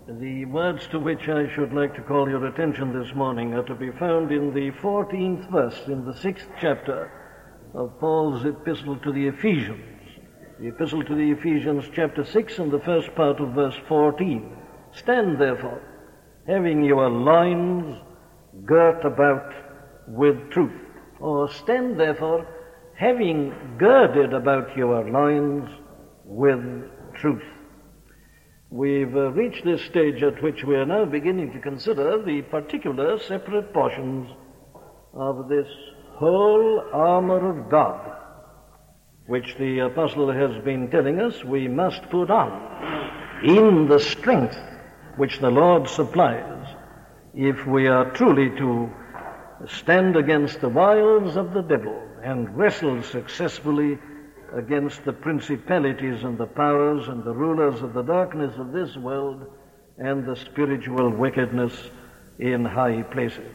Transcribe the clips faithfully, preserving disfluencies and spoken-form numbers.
The words to which I should like to call your attention this morning are to be found in the fourteenth verse in the sixth chapter of Paul's epistle to the Ephesians. The epistle to the Ephesians, chapter six, and the first part of verse fourteen. Stand therefore, having your loins girt about with truth. Or stand therefore, having girded about your loins with truth. We've uh, reached this stage at which we are now beginning to consider the particular separate portions of this whole armor of God, which the apostle has been telling us we must put on in the strength which the Lord supplies if we are truly to stand against the wiles of the devil and wrestle successfully against the principalities and the powers and the rulers of the darkness of this world and the spiritual wickedness in high places.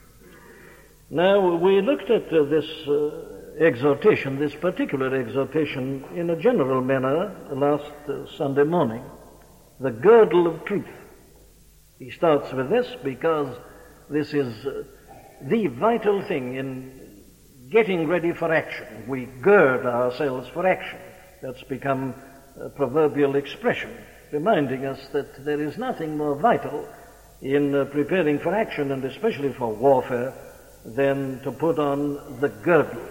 Now, we looked at uh, this uh, exhortation, this particular exhortation, in a general manner last uh, Sunday morning, the girdle of truth. He starts with this because this is uh, the vital thing in getting ready for action. We gird ourselves for action. That's become a proverbial expression, reminding us that there is nothing more vital in uh, preparing for action, and especially for warfare, than to put on the girdle.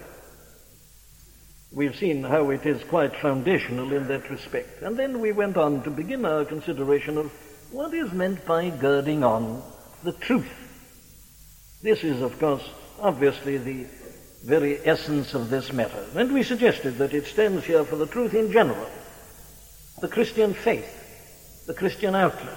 We've seen how it is quite foundational in that respect. And then we went on to begin our consideration of what is meant by girding on the truth. This is, of course, obviously the very essence of this matter. And we suggested that it stands here for the truth in general, the Christian faith, the Christian outlook.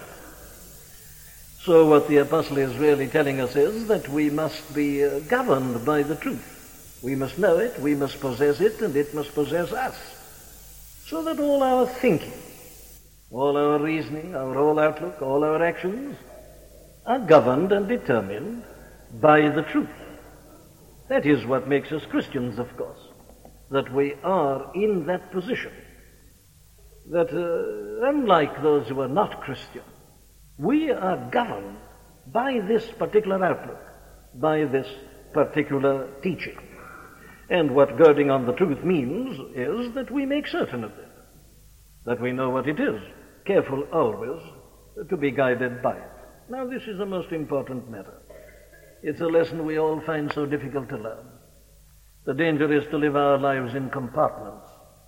So what the apostle is really telling us is that we must be uh, governed by the truth. We must know it, we must possess it, and it must possess us. So that all our thinking, all our reasoning, our whole outlook, all our actions are governed and determined by the truth. That is what makes us Christians, of course, that we are in that position, that uh, unlike those who are not Christian, we are governed by this particular outlook, by this particular teaching. And what girding on the truth means is that we make certain of it, that we know what it is, careful always to be guided by it. Now, this is a most important matter. It's a lesson we all find so difficult to learn. The danger is to live our lives in compartments.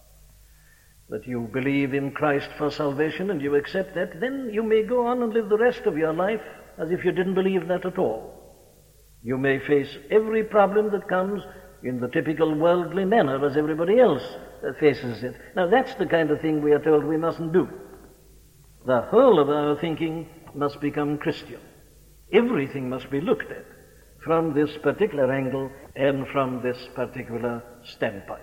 That you believe in Christ for salvation and you accept that, then you may go on and live the rest of your life as if you didn't believe that at all. You may face every problem that comes in the typical worldly manner as everybody else faces it. Now, that's the kind of thing we are told we mustn't do. The whole of our thinking must become Christian. Everything must be looked at from this particular angle and from this particular standpoint.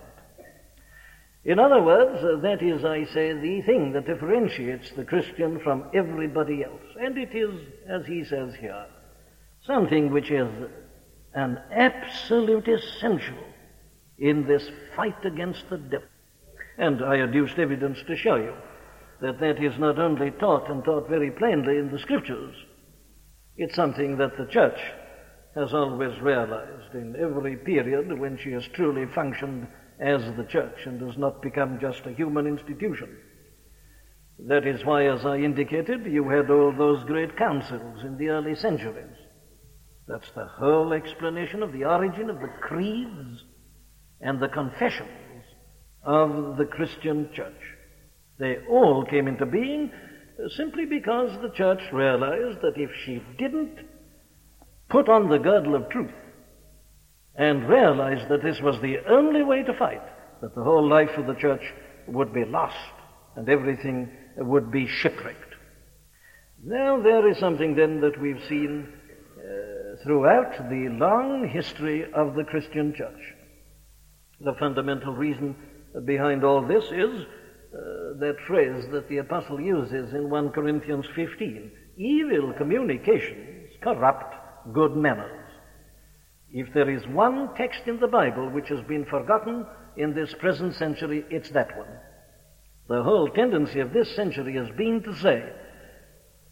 In other words, uh, that is, I say, the thing that differentiates the Christian from everybody else. And it is, as he says here, something which is an absolute essential in this fight against the devil. And I adduced evidence to show you that that is not only taught and taught very plainly in the Scriptures, it's something that the Church has always realized in every period when she has truly functioned as the Church and has not become just a human institution. That is why, as I indicated, you had all those great councils in the early centuries. That's the whole explanation of the origin of the creeds and the confessions of the Christian Church. They all came into being simply because the Church realized that if she didn't put on the girdle of truth and realized that this was the only way to fight, that the whole life of the Church would be lost and everything would be shipwrecked. Now, there is something then that we've seen uh, throughout the long history of the Christian Church. The fundamental reason behind all this is uh, that phrase that the apostle uses in First Corinthians fifteen, evil communications corrupt good manners. If there is one text in the Bible which has been forgotten in this present century, it's that one. The whole tendency of this century has been to say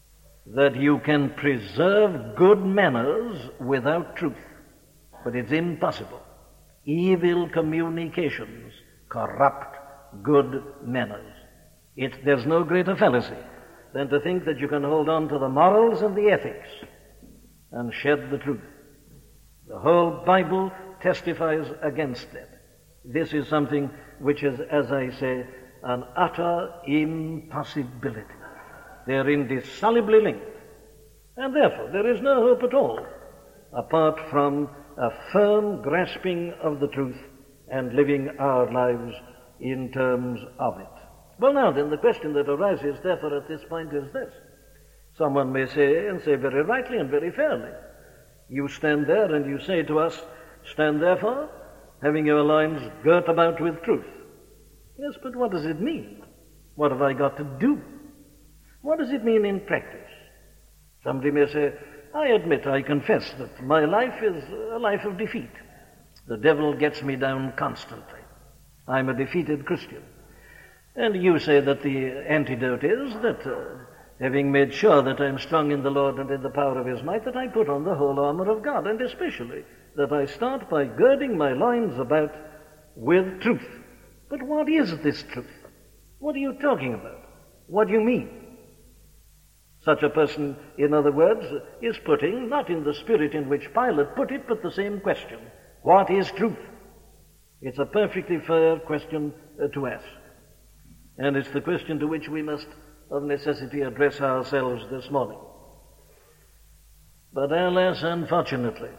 that you can preserve good manners without truth, but it's impossible. Evil communications corrupt good manners. It, there's no greater fallacy than to think that you can hold on to the morals and the ethics and shed the truth. The whole Bible testifies against it. This is something which is, as I say, an utter impossibility. They are indissolubly linked. And therefore, there is no hope at all apart from a firm grasping of the truth and living our lives in terms of it. Well, now then, the question that arises, therefore, at this point is this. Someone may say, and say very rightly and very fairly, you stand there and you say to us, stand therefore, having your loins girt about with truth. Yes, but what does it mean? What have I got to do? What does it mean in practice? Somebody may say, I admit, I confess that my life is a life of defeat. The devil gets me down constantly. I'm a defeated Christian. And you say that the antidote is that, uh, having made sure that I'm strong in the Lord and in the power of His might, that I put on the whole armor of God, and especially that I start by girding my loins about with truth. But what is this truth? What are you talking about? What do you mean? Such a person, in other words, is putting, not in the spirit in which Pilate put it, but the same question. What is truth? It's a perfectly fair question uh, to ask. And it's the question to which we must, of necessity, address ourselves this morning. But alas, unfortunately,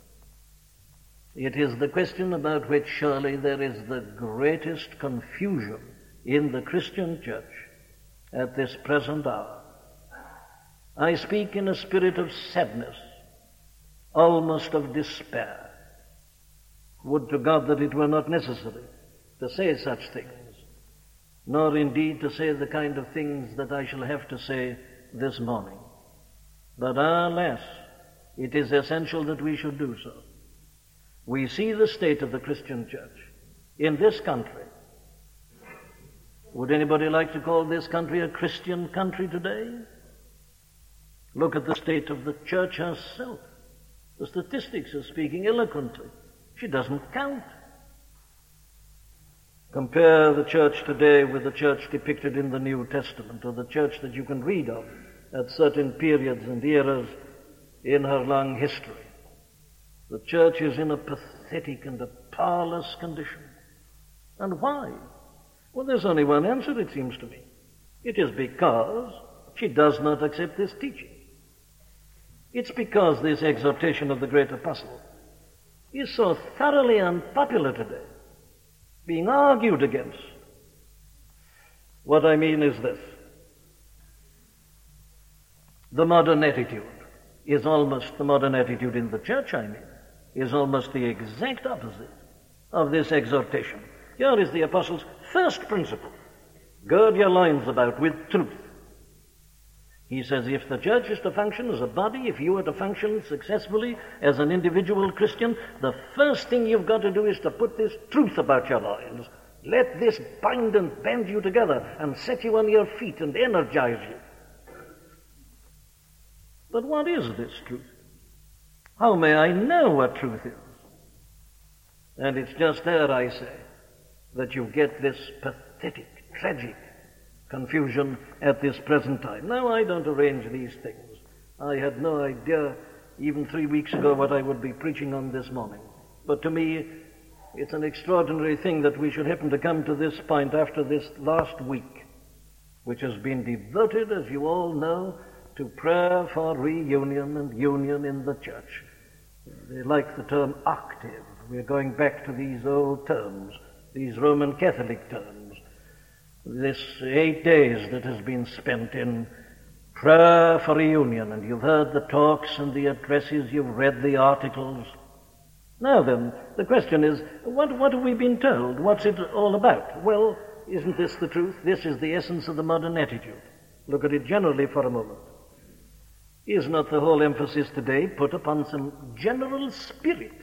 it is the question about which surely there is the greatest confusion in the Christian church at this present hour. I speak in a spirit of sadness, almost of despair. Would to God that it were not necessary to say such things, nor indeed to say the kind of things that I shall have to say this morning. But alas, it is essential that we should do so. We see the state of the Christian church in this country. Would anybody like to call this country a Christian country today? Look at the state of the church herself. The statistics are speaking eloquently. She doesn't count. Compare the church today with the church depicted in the New Testament, or the church that you can read of at certain periods and eras in her long history. The church is in a pathetic and a powerless condition. And why? Well, there's only one answer, it seems to me. It is because she does not accept this teaching. It's because this exhortation of the great apostle is so thoroughly unpopular today, being argued against. What I mean is this. The modern attitude is almost, the modern attitude in the church, I mean, is almost the exact opposite of this exhortation. Here is the apostle's first principle. Gird your loins about with truth. He says if the church is to function as a body, if you are to function successfully as an individual Christian, the first thing you've got to do is to put this truth about your loins. Let this bind and band you together and set you on your feet and energize you. But what is this truth? How may I know what truth is? And it's just there, I say, that you get this pathetic, tragic confusion at this present time. Now, I don't arrange these things. I had no idea even three weeks ago what I would be preaching on this morning. But to me, it's an extraordinary thing that we should happen to come to this point after this last week, which has been devoted, as you all know, to prayer for reunion and union in the church. They like the term octave. We're going back to these old terms, these Roman Catholic terms. This eight days that has been spent in prayer for reunion, and you've heard the talks and the addresses, you've read the articles. Now then, the question is, what, what have we been told? What's it all about? Well, isn't this the truth? This is the essence of the modern attitude. Look at it generally for a moment. Is not the whole emphasis today put upon some general spirit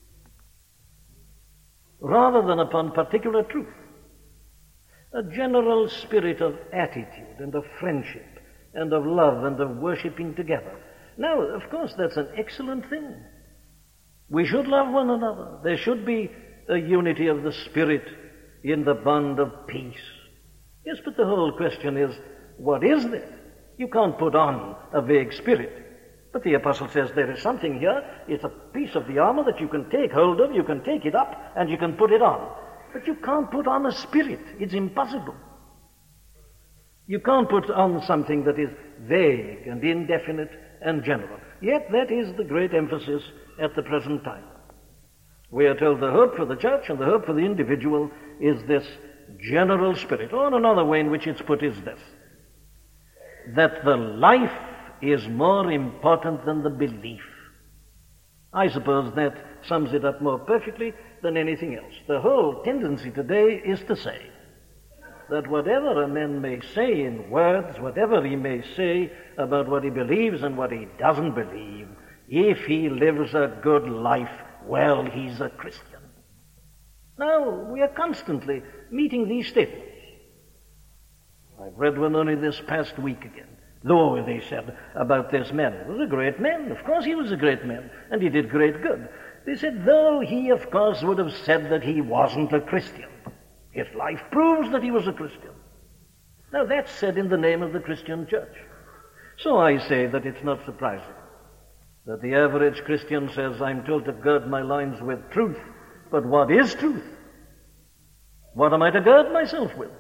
rather than upon particular truth? A general spirit of attitude and of friendship and of love and of worshiping together. Now, of course, that's an excellent thing. We should love one another. There should be a unity of the Spirit in the bond of peace. Yes, but the whole question is, what is that? You can't put on a vague spirit. But the apostle says there is something here. It's a piece of the armor that you can take hold of, you can take it up, and you can put it on. But you can't put on a spirit. It's impossible. You can't put on something that is vague and indefinite and general. Yet that is the great emphasis at the present time. We are told the hope for the church and the hope for the individual is this general spirit. Or another way in which it's put is this, that the life is more important than the belief. I suppose that sums it up more perfectly than anything else. The whole tendency today is to say that whatever a man may say in words, whatever he may say about what he believes and what he doesn't believe, if he lives a good life, well, he's a Christian. Now, we are constantly meeting these statements. I've read one only this past week again. Though, they said about this man, he was a great man. Of course he was a great man, and he did great good. They said, though he, of course, would have said that he wasn't a Christian. His life proves that he was a Christian. Now, that's said in the name of the Christian church. So I say that it's not surprising that the average Christian says, I'm told to gird my loins with truth. But what is truth? What am I to gird myself with?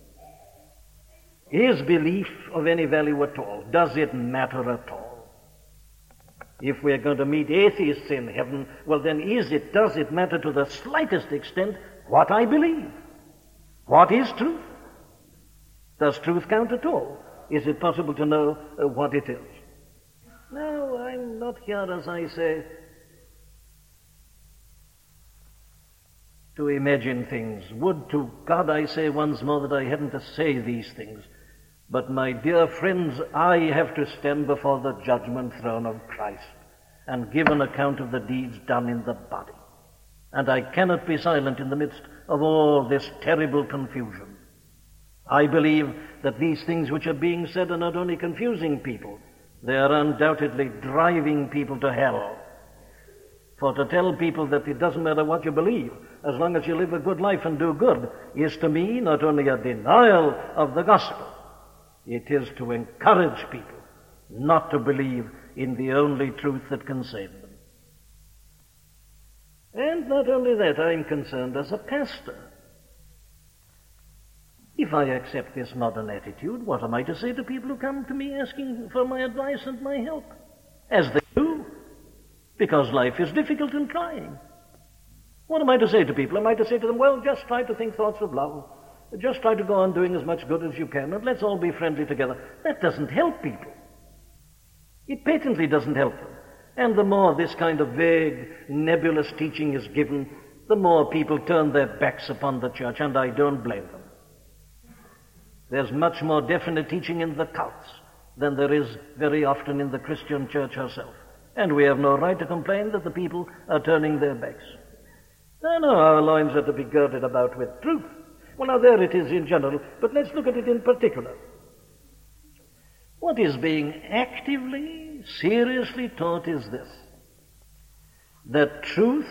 Is belief of any value at all? Does it matter at all? If we're going to meet atheists in heaven, well then is it, does it matter to the slightest extent what I believe? What is truth? Does truth count at all? Is it possible to know uh, what it is? No, I'm not here, as I say, to imagine things. Would to God, I say once more, that I hadn't to say these things. But, my dear friends, I have to stand before the judgment throne of Christ and give an account of the deeds done in the body. And I cannot be silent in the midst of all this terrible confusion. I believe that these things which are being said are not only confusing people, they are undoubtedly driving people to hell. For to tell people that it doesn't matter what you believe, as long as you live a good life and do good, is to me not only a denial of the gospel, it is to encourage people not to believe in the only truth that can save them. And not only that, I'm concerned as a pastor. If I accept this modern attitude, what am I to say to people who come to me asking for my advice and my help? As they do, because life is difficult and trying. What am I to say to people? Am I to say to them, well, just try to think thoughts of love. Just try to go on doing as much good as you can, and let's all be friendly together. That doesn't help people. It patently doesn't help them. And the more this kind of vague, nebulous teaching is given, the more people turn their backs upon the church, and I don't blame them. There's much more definite teaching in the cults than there is very often in the Christian church herself. And we have no right to complain that the people are turning their backs. No, no, our loins are to be girded about with truth. Well, now there it is in general, but let's look at it in particular. What is being actively, seriously taught is this, that truth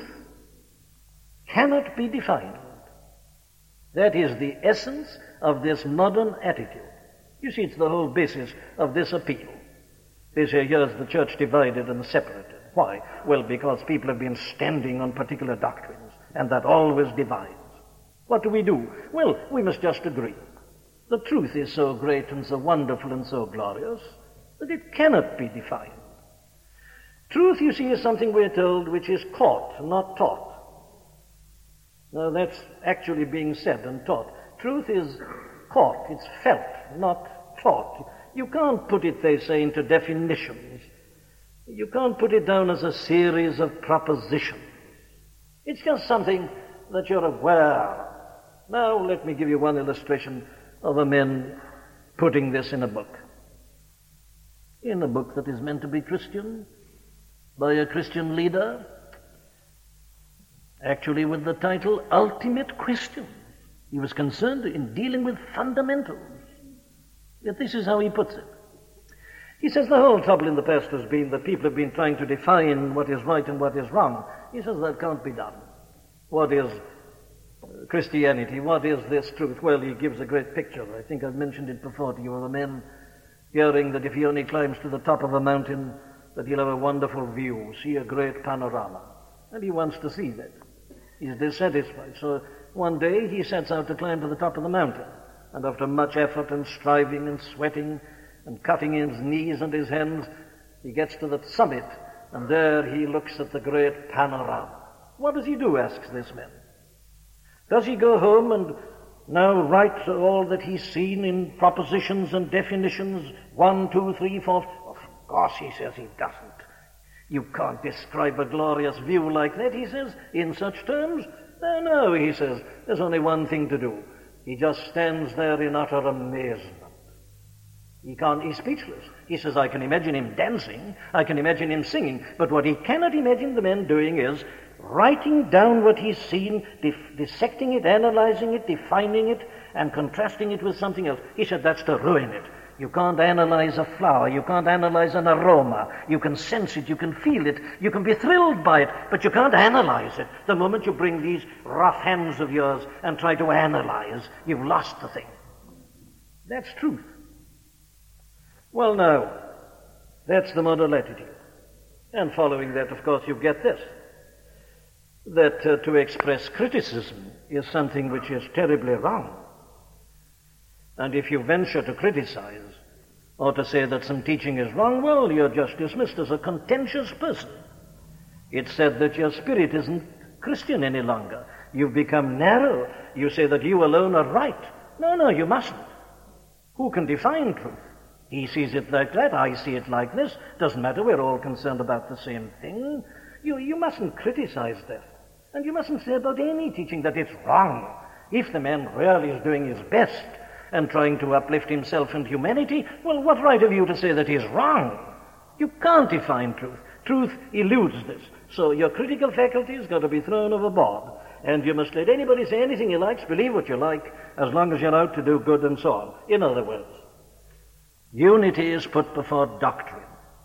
cannot be defined. That is the essence of this modern attitude. You see, it's the whole basis of this appeal. They say, here's the church divided and separated. Why? Well, because people have been standing on particular doctrines, and that always divides. What do we do? Well, we must just agree. The truth is so great and so wonderful and so glorious that it cannot be defined. Truth, you see, is something we're told which is caught, not taught. Now, that's actually being said and taught. Truth is caught, it's felt, not taught. You can't put it, they say, into definitions. You can't put it down as a series of propositions. It's just something that you're aware of. Now, let me give you one illustration of a man putting this in a book. In a book that is meant to be Christian, by a Christian leader, actually with the title Ultimate Question. He was concerned in dealing with fundamentals. Yet this is how he puts it. He says the whole trouble in the past has been that people have been trying to define what is right and what is wrong. He says that can't be done. What is Christianity? What is this truth? Well, he gives a great picture. I think I've mentioned it before to you, of a man hearing that if he only climbs to the top of a mountain, that he'll have a wonderful view, see a great panorama. And he wants to see that. He's dissatisfied. So one day he sets out to climb to the top of the mountain. And after much effort and striving and sweating and cutting his knees and his hands, he gets to the summit, and there he looks at the great panorama. What does he do, asks this man. Does he go home and now write all that he's seen in propositions and definitions, one, two, three, four? Of course, he says, he doesn't. You can't describe a glorious view like that, he says, in such terms. No, no, he says, there's only one thing to do. He just stands there in utter amazement. He can't, he's speechless. He says, I can imagine him dancing, I can imagine him singing, but what he cannot imagine the man doing is writing down what he's seen, dif- dissecting it, analyzing it, defining it, and contrasting it with something else. He said, that's to ruin it. You can't analyze a flower, you can't analyze an aroma, you can sense it, you can feel it, you can be thrilled by it, but you can't analyze it. The moment you bring these rough hands of yours and try to analyze, you've lost the thing. That's truth. Well, now, that's the model attitude. And following that, of course, you get this, that uh, to express criticism is something which is terribly wrong. And if you venture to criticize or to say that some teaching is wrong, well, you're just dismissed as a contentious person. It's said that your spirit isn't Christian any longer. You've become narrow. You say that you alone are right. No, no, you mustn't. Who can define truth? He sees it like that, I see it like this. Doesn't matter, we're all concerned about the same thing. You, you mustn't criticize that. And you mustn't say about any teaching that it's wrong. If the man really is doing his best and trying to uplift himself and humanity, well, what right have you to say that he's wrong? You can't define truth. Truth eludes this. So your critical faculty has got to be thrown overboard. And you must let anybody say anything he likes, believe what you like, as long as you're out to do good and so on. In other words, unity is put before doctrine.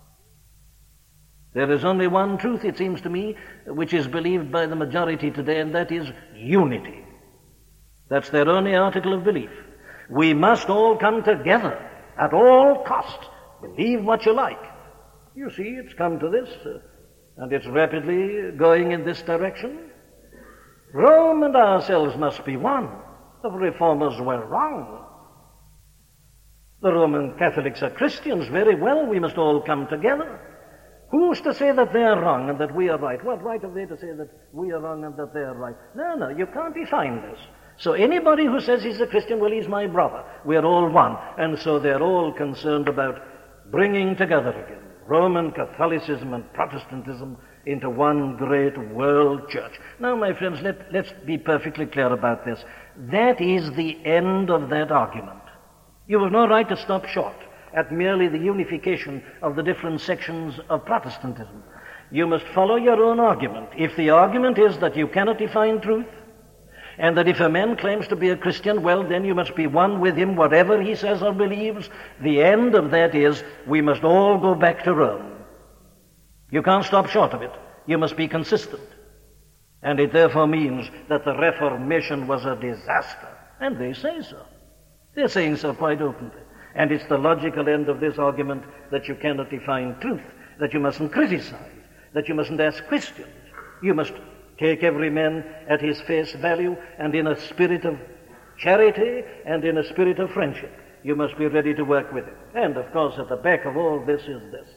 There is only one truth, it seems to me, which is believed by the majority today, and that is unity. That's their only article of belief. We must all come together at all costs. Believe what you like. You see, it's come to this, uh, and it's rapidly going in this direction. Rome and ourselves must be one. The reformers were wrong. The Roman Catholics are Christians. Very well, we must all come together. Who's to say that they are wrong and that we are right? What right have they to say that we are wrong and that they are right? No, no, you can't define this. So anybody who says he's a Christian, well, he's my brother. We're all one. And so they're all concerned about bringing together again Roman Catholicism and Protestantism into one great world church. Now, my friends, let, let's be perfectly clear about this. That is the end of that argument. You have no right to stop short at merely the unification of the different sections of Protestantism. You must follow your own argument. If the argument is that you cannot define truth, and that if a man claims to be a Christian, well, then you must be one with him, whatever he says or believes, the end of that is we must all go back to Rome. You can't stop short of it. You must be consistent. And it therefore means that the Reformation was a disaster. And they say so. They're saying so quite openly. And it's the logical end of this argument that you cannot define truth, that you mustn't criticize, that you mustn't ask questions. You must take every man at his face value, and in a spirit of charity and in a spirit of friendship, you must be ready to work with him. And, of course, at the back of all this is this,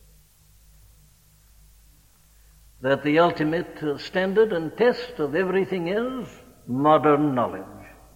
that the ultimate uh, standard and test of everything is modern knowledge.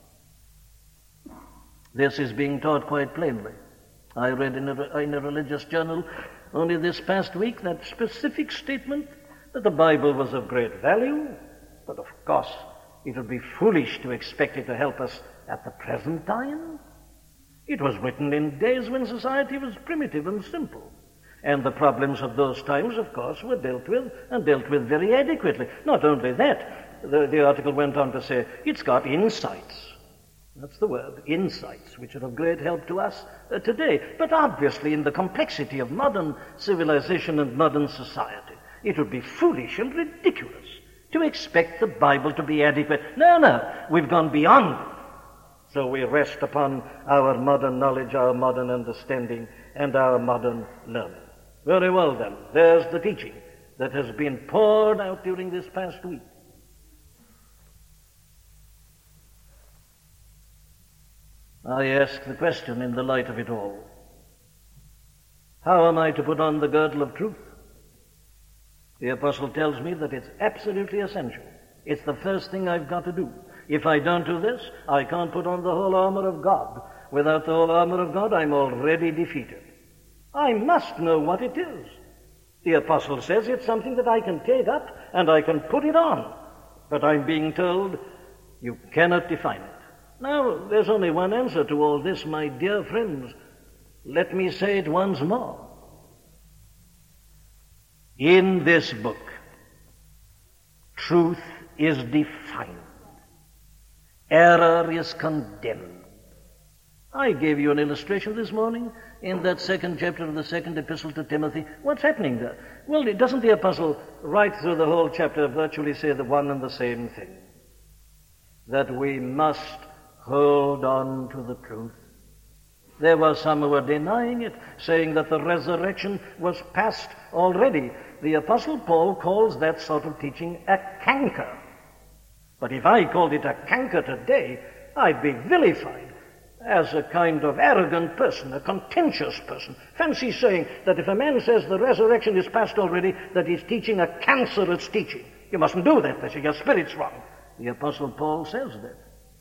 This is being taught quite plainly. I read in a, in a religious journal only this past week that specific statement that the Bible was of great value, but of course it would be foolish to expect it to help us at the present time. It was written in days when society was primitive and simple, and the problems of those times, of course, were dealt with, and dealt with very adequately. Not only that, the, the article went on to say, it's got insights. That's the word, insights, which are of great help to us uh, today. But obviously, in the complexity of modern civilization and modern society, it would be foolish and ridiculous to expect the Bible to be adequate. No, no, we've gone beyond it. So we rest upon our modern knowledge, our modern understanding, and our modern learning. Very well then, there's the teaching that has been poured out during this past week. I ask the question in the light of it all. How am I to put on the girdle of truth? The apostle tells me that it's absolutely essential. It's the first thing I've got to do. If I don't do this, I can't put on the whole armor of God. Without the whole armor of God, I'm already defeated. I must know what it is. The apostle says it's something that I can take up and I can put it on. But I'm being told you cannot define it. Now, there's only one answer to all this, my dear friends. Let me say it once more. In this book, truth is defined. Error is condemned. I gave you an illustration this morning in that second chapter of the second epistle to Timothy. What's happening there? Well, doesn't the apostle right through the whole chapter virtually say the one and the same thing? That we must hold on to the truth. There were some who were denying it, saying that the resurrection was past already. The Apostle Paul calls that sort of teaching a canker. But if I called it a canker today, I'd be vilified as a kind of arrogant person, a contentious person. Fancy saying that if a man says the resurrection is past already, that he's teaching a cancerous teaching. You mustn't do that, they say your spirit's wrong. The Apostle Paul says that.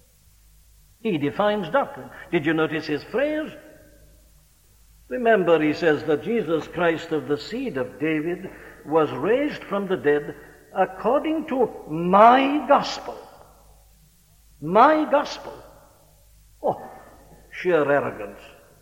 He defines doctrine. Did you notice his phrase? Remember, he says that Jesus Christ of the seed of David was raised from the dead according to my gospel. My gospel. Oh, sheer arrogance.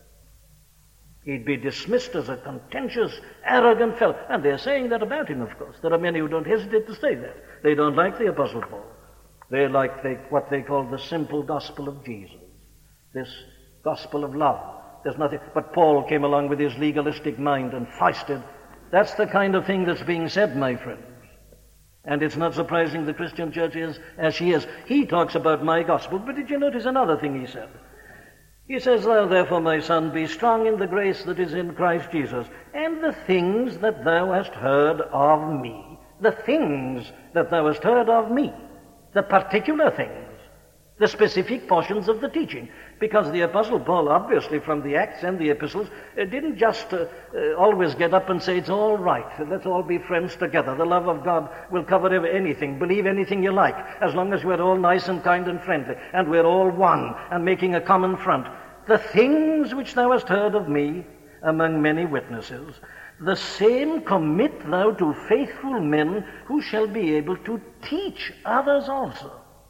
He'd be dismissed as a contentious, arrogant fellow. And they're saying that about him, of course. There are many who don't hesitate to say that. They don't like the Apostle Paul. They like they, what they call the simple gospel of Jesus, this gospel of love. There's nothing, but Paul came along with his legalistic mind and feisted. That's the kind of thing that's being said, my friends. And it's not surprising the Christian church is as she is. He talks about my gospel, but did you notice another thing he said? He says, thou therefore, my son, be strong in the grace that is in Christ Jesus, and the things that thou hast heard of me. The things that thou hast heard of me. The particular things, the specific portions of the teaching. Because the Apostle Paul, obviously, from the Acts and the Epistles, uh, didn't just uh, uh, always get up and say, it's all right, let's all be friends together. The love of God will cover anything. Believe anything you like, as long as we're all nice and kind and friendly, and we're all one, and making a common front. The things which thou hast heard of me among many witnesses, the same commit thou to faithful men who shall be able to teach others also.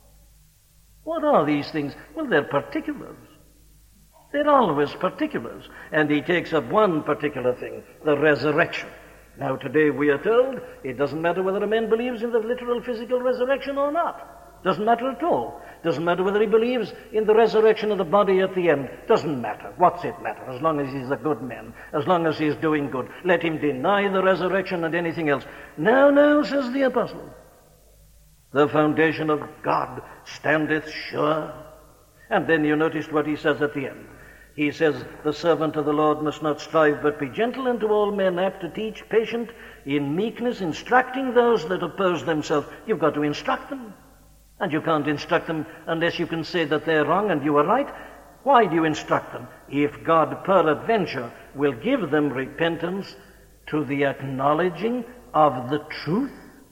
What are these things? Well, they're particulars. They're always particulars. And he takes up one particular thing, the resurrection. Now, today we are told it doesn't matter whether a man believes in the literal physical resurrection or not. Doesn't matter at all. Doesn't matter whether he believes in the resurrection of the body at the end. Doesn't matter. What's it matter? As long as he's a good man, as long as he's doing good. Let him deny the resurrection and anything else. No, no, says the apostle. The foundation of God standeth sure. And then you noticed what he says at the end. He says, the servant of the Lord must not strive, but be gentle unto all men, apt to teach, patient, in meekness, instructing those that oppose themselves. You've got to instruct them. And you can't instruct them unless you can say that they're wrong and you are right. Why do you instruct them? If God peradventure will give them repentance to the acknowledging of the truth.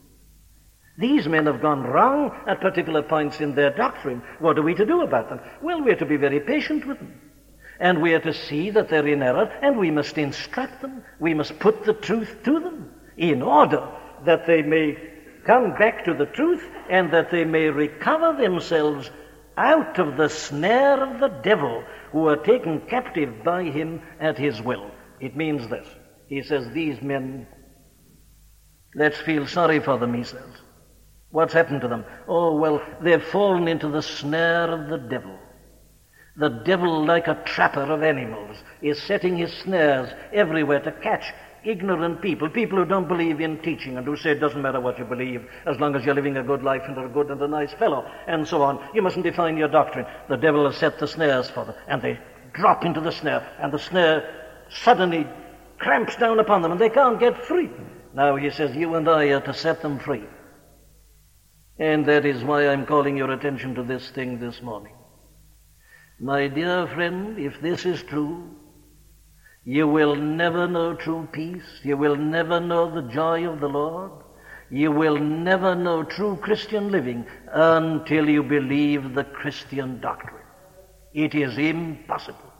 These men have gone wrong at particular points in their doctrine. What are we to do about them? Well, we are to be very patient with them. And we are to see that they're in error, and we must instruct them. We must put the truth to them in order that they may come back to the truth and that they may recover themselves out of the snare of the devil, who are taken captive by him at his will. It means this. He says, these men, let's feel sorry for them, he says. What's happened to them? Oh, well, they've fallen into the snare of the devil. The devil, like a trapper of animals, is setting his snares everywhere to catch ignorant people, people who don't believe in teaching and who say it doesn't matter what you believe as long as you're living a good life and are a good and a nice fellow, and so on. You mustn't define your doctrine. The devil has set the snares for them, and they drop into the snare, and the snare suddenly cramps down upon them, and they can't get free. Now he says, you and I are to set them free. And that is why I'm calling your attention to this thing this morning. My dear friend, if this is true, you will never know true peace. You will never know the joy of the Lord. You will never know true Christian living until you believe the Christian doctrine. It is impossible.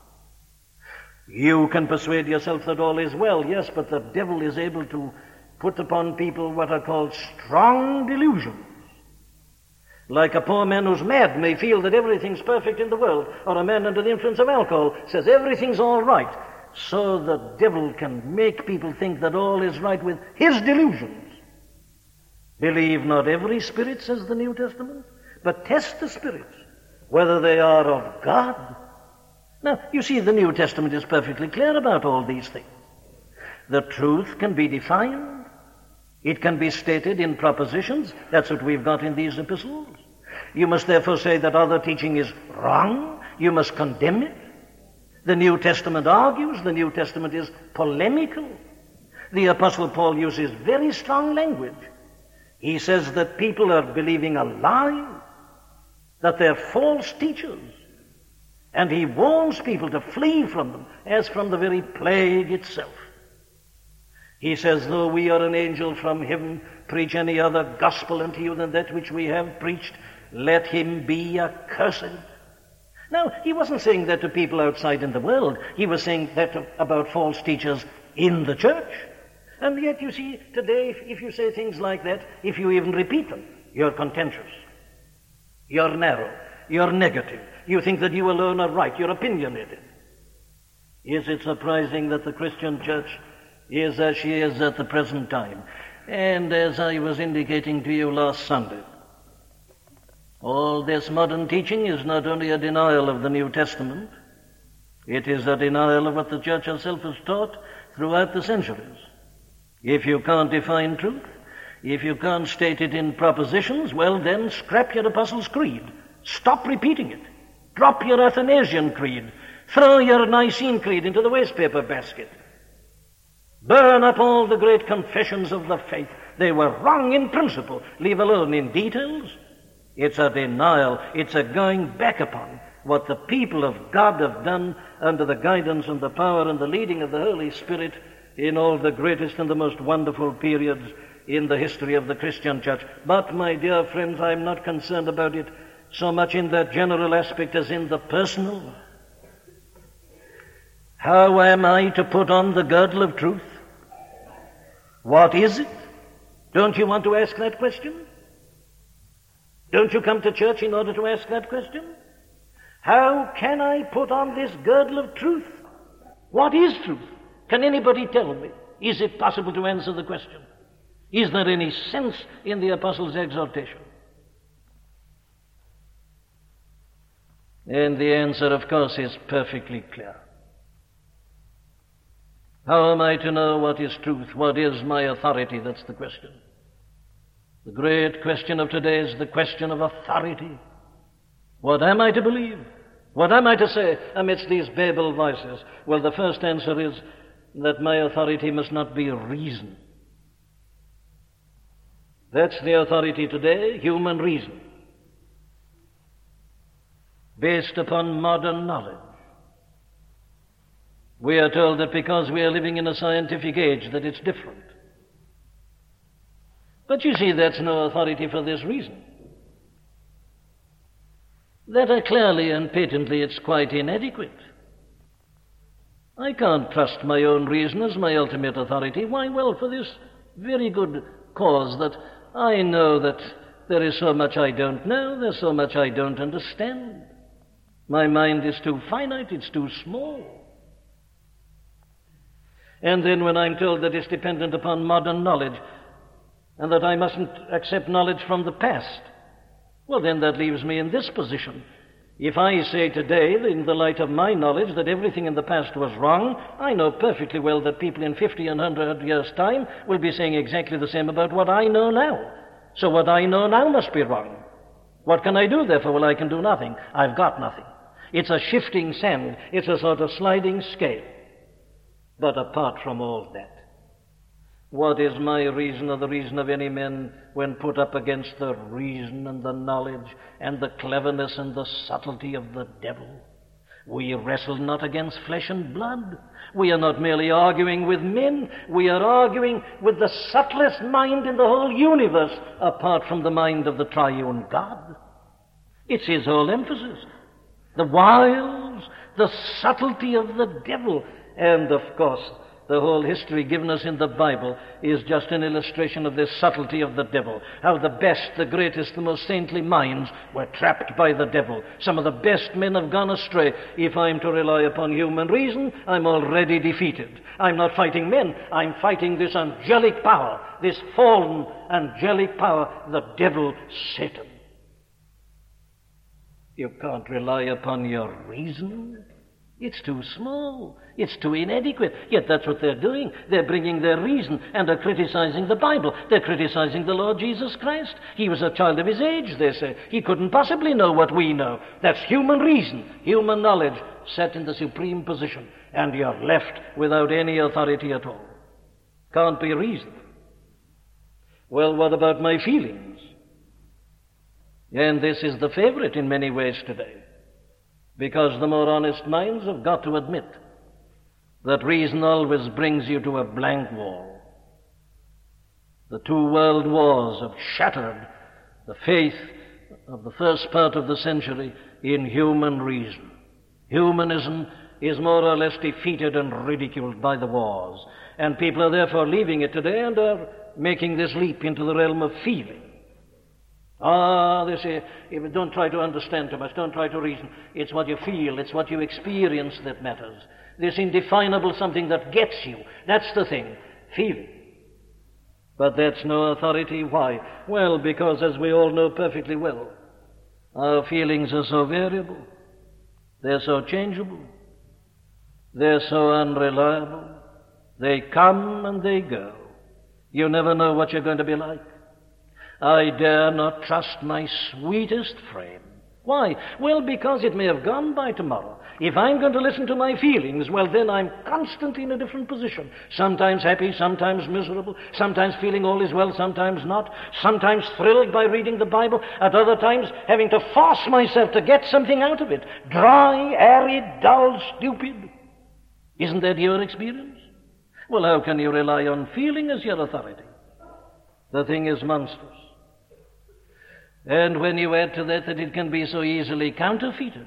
You can persuade yourself that all is well, yes, but the devil is able to put upon people what are called strong delusions. Like a poor man who's mad may feel that everything's perfect in the world, or a man under the influence of alcohol says everything's all right. So the devil can make people think that all is right with his delusions. Believe not every spirit, says the New Testament, but test the spirits, whether they are of God. Now, you see, the New Testament is perfectly clear about all these things. The truth can be defined. It can be stated in propositions. That's what we've got in these epistles. You must therefore say that other teaching is wrong. You must condemn it. The New Testament argues. The New Testament is polemical. The Apostle Paul uses very strong language. He says that people are believing a lie, that they're false teachers. And he warns people to flee from them as from the very plague itself. He says, though we are an angel from heaven, preach any other gospel unto you than that which we have preached, let him be accursed. Now, he wasn't saying that to people outside in the world. He was saying that to, about false teachers in the church. And yet, you see, today, if, if you say things like that, if you even repeat them, you're contentious. You're narrow. You're negative. You think that you alone are right. You're opinionated. Is it surprising that the Christian church is as she is at the present time? And as I was indicating to you last Sunday, all this modern teaching is not only a denial of the New Testament, it is a denial of what the church herself has taught throughout the centuries. If you can't define truth, if you can't state it in propositions, well then scrap your Apostles' Creed. Stop repeating it. Drop your Athanasian Creed. Throw your Nicene Creed into the wastepaper basket. Burn up all the great confessions of the faith. They were wrong in principle, leave alone in details. It's a denial. It's a going back upon what the people of God have done under the guidance and the power and the leading of the Holy Spirit in all the greatest and the most wonderful periods in the history of the Christian church. But, my dear friends, I'm not concerned about it so much in that general aspect as in the personal. How am I to put on the girdle of truth? What is it? Don't you want to ask that question? Don't you come to church in order to ask that question? How can I put on this girdle of truth? What is truth? Can anybody tell me? Is it possible to answer the question? Is there any sense in the Apostles' exhortation? And the answer, of course, is perfectly clear. How am I to know what is truth? What is my authority? That's the question. The great question of today is the question of authority. What am I to believe? What am I to say amidst these Babel voices? Well, the first answer is that my authority must not be reason. That's the authority today, human reason, based upon modern knowledge. We are told that because we are living in a scientific age that it's different. But you see, that's no authority for this reason. That uh, clearly and patently it's quite inadequate. I can't trust my own reason as my ultimate authority. Why? Well, for this very good cause that I know that there is so much I don't know, there's so much I don't understand. My mind is too finite, it's too small. And then when I'm told that it's dependent upon modern knowledge, and that I mustn't accept knowledge from the past, well, then that leaves me in this position. If I say today, in the light of my knowledge, that everything in the past was wrong, I know perfectly well that people in fifty and one hundred years' time will be saying exactly the same about what I know now. So what I know now must be wrong. What can I do, therefore? Well, I can do nothing. I've got nothing. It's a shifting sand. It's a sort of sliding scale. But apart from all that, what is my reason or the reason of any men when put up against the reason and the knowledge and the cleverness and the subtlety of the devil? We wrestle not against flesh and blood. We are not merely arguing with men. We are arguing with the subtlest mind in the whole universe, apart from the mind of the triune God. It's his whole emphasis. The wiles, the subtlety of the devil. And, of course, the whole history given us in the Bible is just an illustration of this subtlety of the devil. How the best, the greatest, the most saintly minds were trapped by the devil. Some of the best men have gone astray. If I'm to rely upon human reason, I'm already defeated. I'm not fighting men. I'm fighting this angelic power, this fallen angelic power, the devil, Satan. You can't rely upon your reason. It's too small. It's too inadequate. Yet that's what they're doing. They're bringing their reason and are criticizing the Bible. They're criticizing the Lord Jesus Christ. He was a child of his age, they say. He couldn't possibly know what we know. That's human reason, human knowledge, set in the supreme position. And you're left without any authority at all. Can't be reason. Well, what about my feelings? And this is the favorite in many ways today. Because the more honest minds have got to admit that reason always brings you to a blank wall. The two world wars have shattered the faith of the first part of the century in human reason. Humanism is more or less defeated and ridiculed by the wars, and people are therefore leaving it today and are making this leap into the realm of feeling. Ah, they say, don't try to understand too much, don't try to reason. It's what you feel, it's what you experience that matters. This indefinable something that gets you, that's the thing, feeling. But that's no authority. Why? Well, because as we all know perfectly well, our feelings are so variable, they're so changeable, they're so unreliable, they come and they go. You never know what you're going to be like. I dare not trust my sweetest frame. Why? Well, because it may have gone by tomorrow. If I'm going to listen to my feelings, well, then I'm constantly in a different position. Sometimes happy, sometimes miserable, sometimes feeling all is well, sometimes not, sometimes thrilled by reading the Bible, at other times having to force myself to get something out of it. Dry, arid, dull, stupid. Isn't that your experience? Well, how can you rely on feeling as your authority? The thing is monstrous. And when you add to that that it can be so easily counterfeited,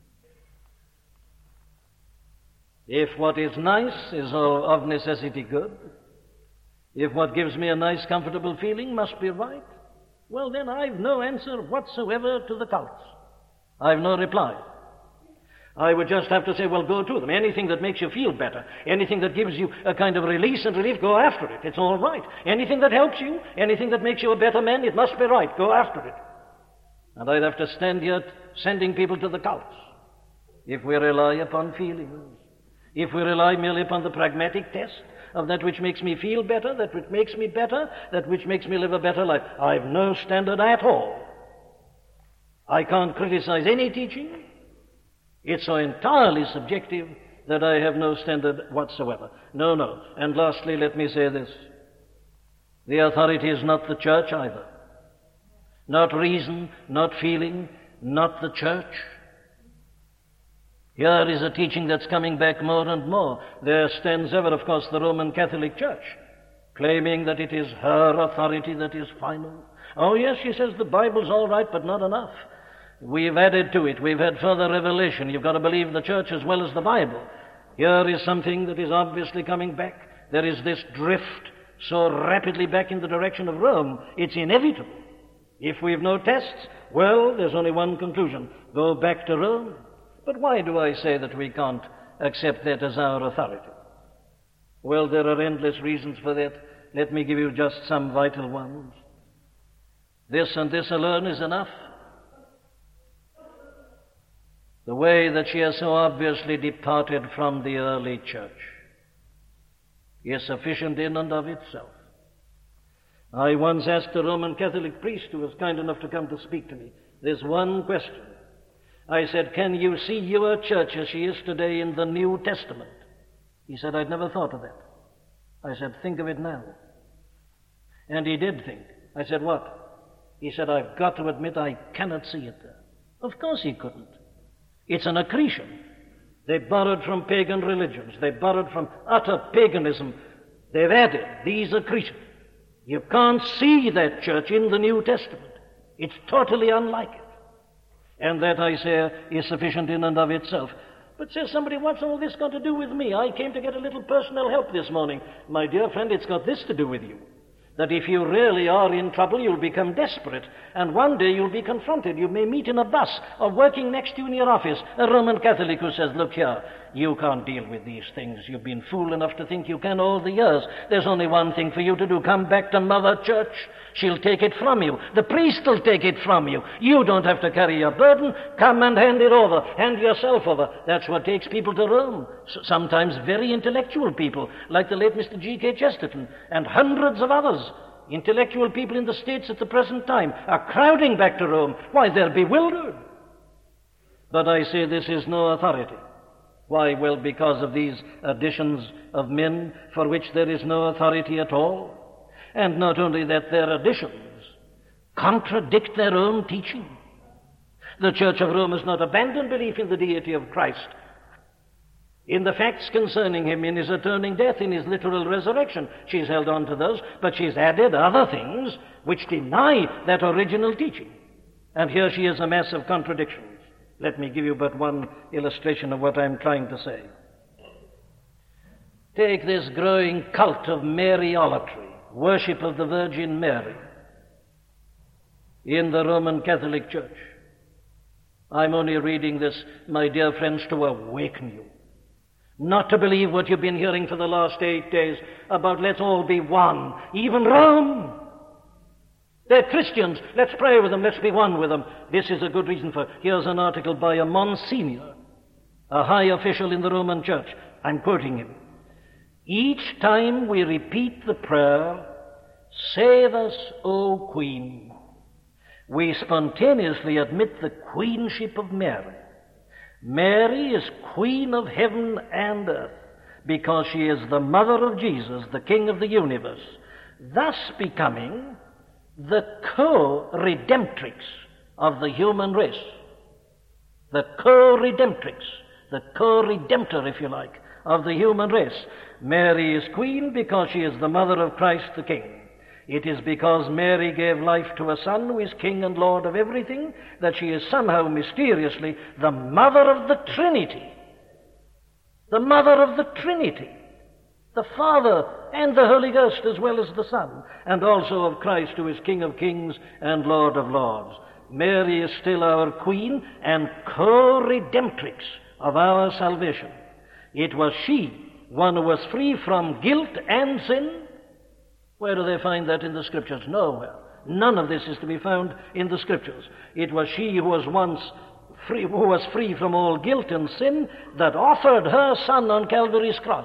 if what is nice is of necessity good, if what gives me a nice, comfortable feeling must be right, well, then I've no answer whatsoever to the cults. I've no reply. I would just have to say, well, go to them. Anything that makes you feel better, anything that gives you a kind of release and relief, go after it. It's all right. Anything that helps you, anything that makes you a better man, it must be right. Go after it. And I'd have to stand here sending people to the cults if we rely upon feelings, if we rely merely upon the pragmatic test of that which makes me feel better, that which makes me better, that which makes me live a better life. I've no standard at all. I can't criticize any teaching. It's so entirely subjective that I have no standard whatsoever. No, no. And lastly, let me say this. The authority is not the church either. Not reason, not feeling, not the church. Here is a teaching that's coming back more and more. There stands ever, of course, the Roman Catholic Church, claiming that it is her authority that is final. Oh, yes, she says the Bible's all right, but not enough. We've added to it. We've had further revelation. You've got to believe the church as well as the Bible. Here is something that is obviously coming back. There is this drift so rapidly back in the direction of Rome. It's inevitable. If we've no tests, well, there's only one conclusion. Go back to Rome. But why do I say that we can't accept that as our authority? Well, there are endless reasons for that. Let me give you just some vital ones. This and this alone is enough. the way that she has so obviously departed from the early church is sufficient in and of itself. I once asked a Roman Catholic priest who was kind enough to come to speak to me this one question. I said, "Can you see your church as she is today in the New Testament?" He said, "I'd never thought of that." I said, "Think of it now." And he did think. I said, "What?" He said, "I've got to admit I cannot see it there." Of course he couldn't. It's an accretion. They borrowed from pagan religions. They borrowed from utter paganism. They've added these accretions. You can't see that church in the New Testament. It's totally unlike it. And that, I say, is sufficient in and of itself. But says somebody, what's all this got to do with me? I came to get a little personal help this morning. My dear friend, it's got this to do with you. That if you really are in trouble, you'll become desperate. And one day you'll be confronted. You may meet in a bus or working next to you in your office a Roman Catholic who says, "Look here, you can't deal with these things. You've been fool enough to think you can all the years. There's only one thing for you to do. Come back to Mother Church. She'll take it from you. The priest will take it from you. You don't have to carry your burden. Come and hand it over. Hand yourself over." That's what takes people to Rome. Sometimes very intellectual people, like the late Mister G K Chesterton, and hundreds of others. Intellectual people in the States at the present time are crowding back to Rome. Why, they're bewildered. But I say this is no authority. Why? Well, because of these additions of men for which there is no authority at all. And not only that, their additions contradict their own teaching. The Church of Rome has not abandoned belief in the deity of Christ, in the facts concerning him, in his atoning death, in his literal resurrection. She's held on to those, but she's added other things which deny that original teaching. And here she is, a mass of contradictions. Let me give you but one illustration of what I'm trying to say. Take this growing cult of Mariolatry, worship of the Virgin Mary, in the Roman Catholic Church. I'm only reading this, my dear friends, to awaken you. Not to believe what you've been hearing for the last eight days about let's all be one, even Rome. They're Christians. Let's pray with them. Let's be one with them. This is a good reason for. Here's an article by a Monsignor, a high official in the Roman Church. I'm quoting him. "Each time we repeat the prayer, 'Save us, O Queen,' we spontaneously admit the queenship of Mary. Mary is Queen of heaven and earth because she is the mother of Jesus, the King of the universe, thus becoming the co-redemptrix of the human race." The co-redemptrix, the co-redemptor, if you like, of the human race. Mary is Queen because she is the mother of Christ the King. It is because Mary gave life to a Son who is King and Lord of everything that she is somehow mysteriously the mother of the Trinity. The mother of the Trinity. The Father and the Holy Ghost as well as the Son, and also of Christ who is King of kings and Lord of lords. Mary is still our Queen and co-redemptrix of our salvation. It was she, one who was free from guilt and sin. Where do they find that in the Scriptures? Nowhere. None of this is to be found in the Scriptures. It was she who was once free, who was free from all guilt and sin, that offered her Son on Calvary's cross,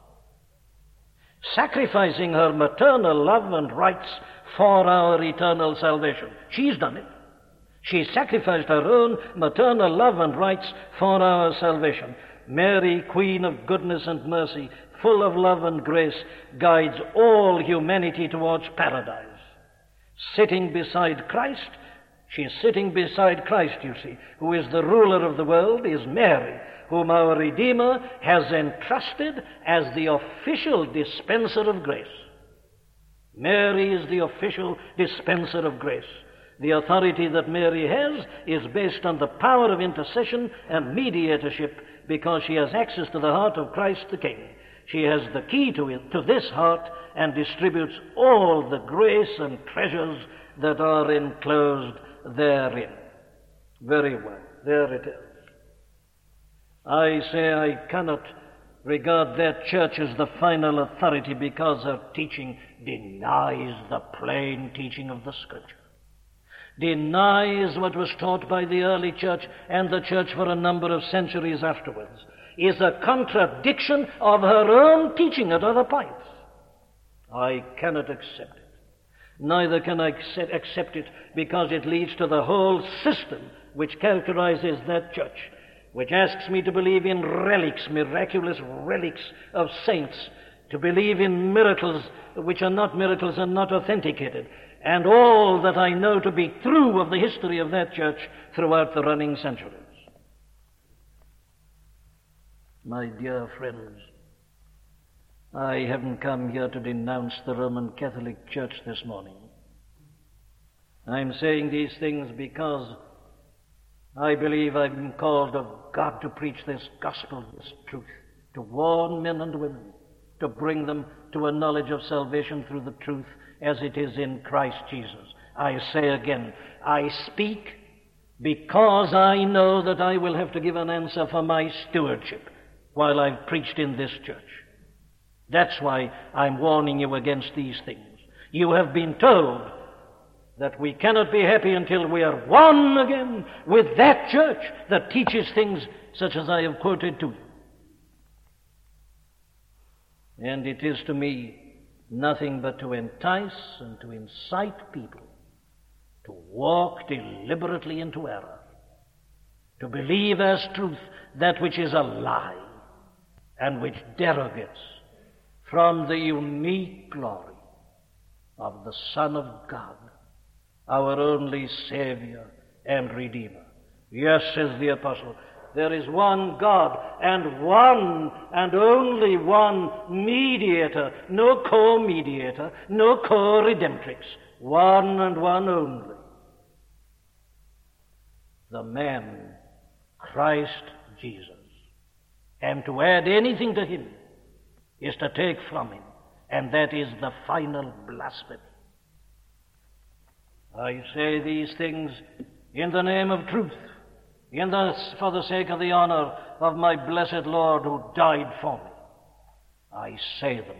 sacrificing her maternal love and rights for our eternal salvation. She's done it. She sacrificed her own maternal love and rights for our salvation. Mary, Queen of goodness and mercy, full of love and grace, guides all humanity towards paradise. Sitting beside Christ, she is sitting beside Christ, you see, who is the ruler of the world, is Mary, whom our Redeemer has entrusted as the official dispenser of grace. Mary is the official dispenser of grace. The authority that Mary has is based on the power of intercession and mediatorship, because she has access to the heart of Christ the King. She has the key to it, to this heart, and distributes all the grace and treasures that are enclosed therein. Very well, there it is. I say I cannot regard that church as the final authority because her teaching denies the plain teaching of the Scripture. denies what was taught by the early church and the church for a number of centuries afterwards, is a contradiction of her own teaching at other points. I cannot accept it. Neither can I accept it because it leads to the whole system which characterizes that church, which asks me to believe in relics, miraculous relics of saints, to believe in miracles which are not miracles and not authenticated, and all that I know to be true of the history of that church throughout the running centuries. My dear friends, I haven't come here to denounce the Roman Catholic Church this morning. I'm saying these things because I believe I've been called of God to preach this gospel, this truth, to warn men and women, to bring them to a knowledge of salvation through the truth as it is in Christ Jesus. I say again, I speak because I know that I will have to give an answer for my stewardship while I've preached in this church. That's why I'm warning you against these things. You have been told that we cannot be happy until we are one again with that church that teaches things such as I have quoted to you. And it is to me nothing but to entice and to incite people to walk deliberately into error, to believe as truth that which is a lie and which derogates from the unique glory of the Son of God, our only Savior and Redeemer. Yes, says the Apostle, there is one God and one and only one mediator, no co-mediator, no co-redemptrix, one and one only. The man, Christ Jesus. And to add anything to him is to take from him, and that is the final blasphemy. I say these things in the name of truth, in the, for the sake of the honor of my blessed Lord who died for me. I say them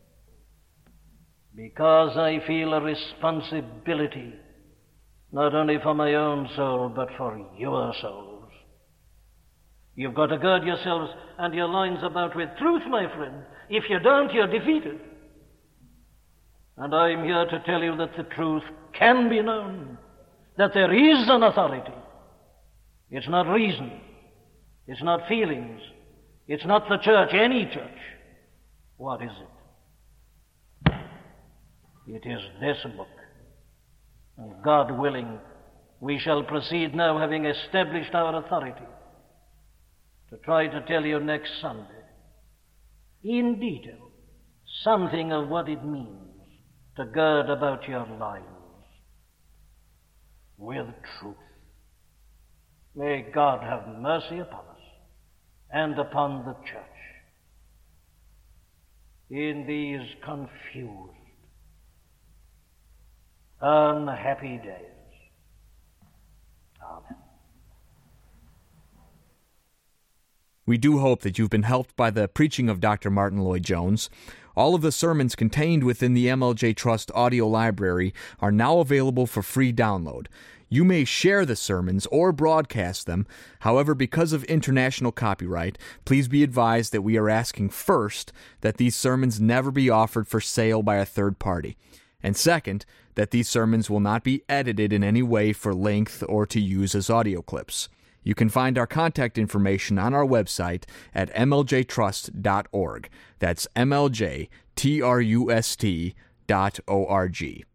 because I feel a responsibility not only for my own soul but for your souls. You've got to gird yourselves and your loins about with truth, my friend. If you don't, you're defeated. And I'm here to tell you that the truth can be known, that there is an authority. It's not reason. It's not feelings. It's not the church, any church. What is it? It is this book. And God willing, we shall proceed now, having established our authority, to try to tell you next Sunday, in detail, something of what it means to gird about your lives with truth. May God have mercy upon us and upon the church in these confused, unhappy days. Amen. We do hope that you've been helped by the preaching of Doctor Martyn Lloyd-Jones. All of the sermons contained within the M L J Trust audio library are now available for free download. You may share the sermons or broadcast them. However, because of international copyright, please be advised that we are asking first that these sermons never be offered for sale by a third party. And second, that these sermons will not be edited in any way for length or to use as audio clips. You can find our contact information on our website at m l j trust dot org. That's M L J T R U S T dot O R G.